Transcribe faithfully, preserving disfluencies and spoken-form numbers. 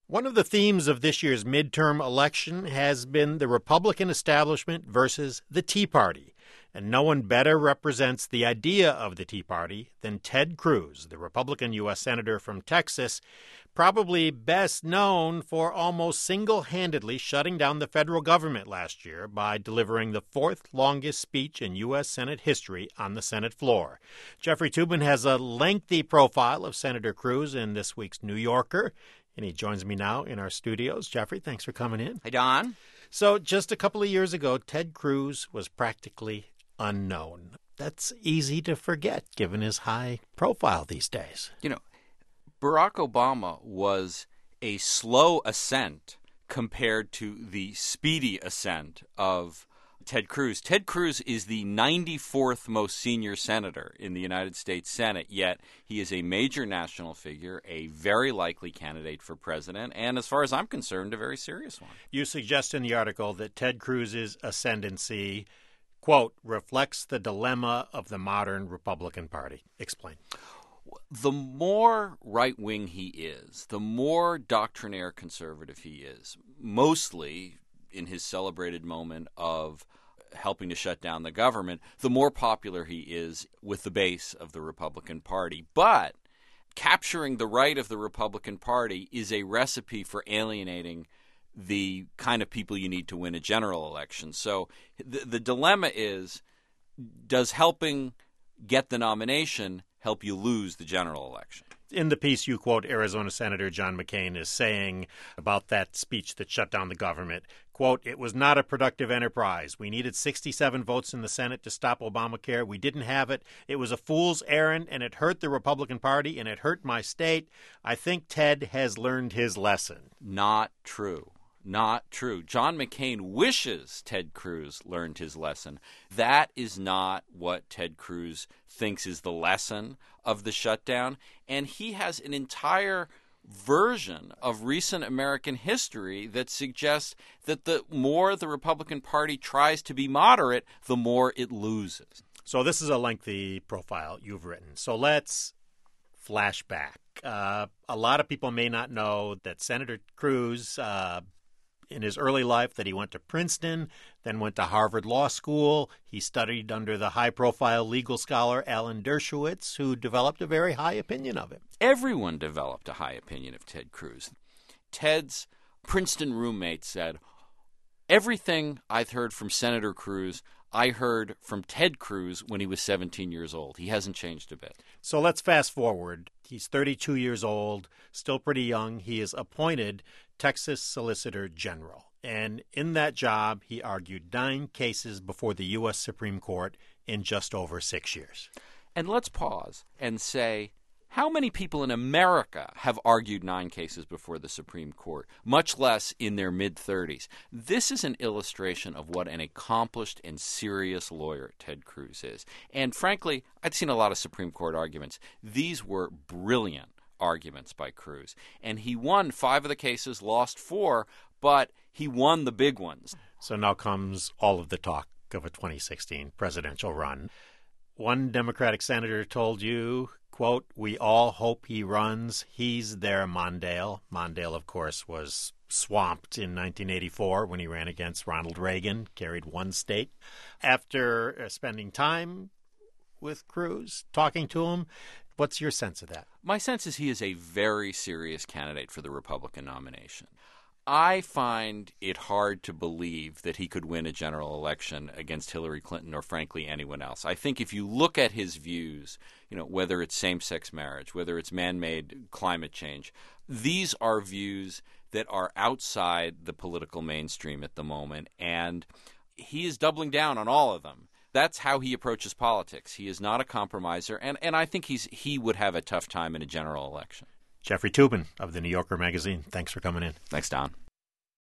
One of the themes of this year's midterm election has been the Republican establishment versus the Tea Party. And no one better represents the idea of the Tea Party than Ted Cruz, the Republican U S Senator from Texas, probably best known for almost single-handedly shutting down the federal government last year by delivering the fourth longest speech in U S Senate history on the Senate floor. Jeffrey Toobin has a lengthy profile of Senator Cruz in this week's New Yorker, and he joins me now in our studios. Jeffrey, thanks for coming in. Hey, Don. So just a couple of years ago, Ted Cruz was practically unknown. That's easy to forget, given his high profile these days. You know, Barack Obama was a slow ascent compared to the speedy ascent of Ted Cruz. Ted Cruz is the ninety-fourth most senior senator in the United States Senate, yet he is a major national figure, a very likely candidate for president, and as far as I'm concerned, a very serious one. You suggest in the article that Ted Cruz's ascendancy, quote, reflects the dilemma of the modern Republican Party. Explain. The more right-wing he is, the more doctrinaire conservative he is, mostly in his celebrated moment of helping to shut down the government, the more popular he is with the base of the Republican Party. But capturing the right of the Republican Party is a recipe for alienating the kind of people you need to win a general election. So the, the dilemma is, does helping get the nomination help you lose the general election? In the piece, you quote Arizona Senator John McCain as saying about that speech that shut down the government, quote, "It was not a productive enterprise. We needed sixty-seven votes in the Senate to stop Obamacare. We didn't have it. It was a fool's errand, and it hurt the Republican Party, and it hurt my state. I think Ted has learned his lesson." Not true. Not true. John McCain wishes Ted Cruz learned his lesson. That is not what Ted Cruz thinks is the lesson of the shutdown. And he has an entire version of recent American history that suggests that the more the Republican Party tries to be moderate, the more it loses. So this is a lengthy profile you've written. So let's flash back. Uh, a lot of people may not know that Senator Cruz, uh, in his early life, that he went to Princeton, then went to Harvard Law School. He studied under the high-profile legal scholar Alan Dershowitz, who developed a very high opinion of him. Everyone developed a high opinion of Ted Cruz. Ted's Princeton roommate said, "Everything I've heard from Senator Cruz, I heard from Ted Cruz when he was seventeen years old. He hasn't changed a bit." So let's fast forward. He's thirty-two years old, still pretty young. He is appointed Texas Solicitor General. And in that job, he argued nine cases before the U S Supreme Court in just over six years. And let's pause and say, how many people in America have argued nine cases before the Supreme Court, much less in their mid-thirties? This is an illustration of what an accomplished and serious lawyer Ted Cruz is. And frankly, I've seen a lot of Supreme Court arguments. These were brilliant arguments by Cruz. And he won five of the cases, lost four, but he won the big ones. So now comes all of the talk of a twenty sixteen presidential run. One Democratic senator told you, quote, "We all hope he runs. He's their Mondale." Mondale, of course, was swamped in nineteen eighty-four when he ran against Ronald Reagan, carried one state. After uh, spending time with Cruz, talking to him, what's your sense of that? My sense is he is a very serious candidate for the Republican nomination. I find it hard to believe that he could win a general election against Hillary Clinton or, frankly, anyone else. I think if you look at his views, you know, whether it's same-sex marriage, whether it's man-made climate change, these are views that are outside the political mainstream at the moment, and he is doubling down on all of them. That's how he approaches politics. He is not a compromiser, and, and I think he's he would have a tough time in a general election. Jeffrey Toobin of the New Yorker magazine, thanks for coming in. Thanks, Don.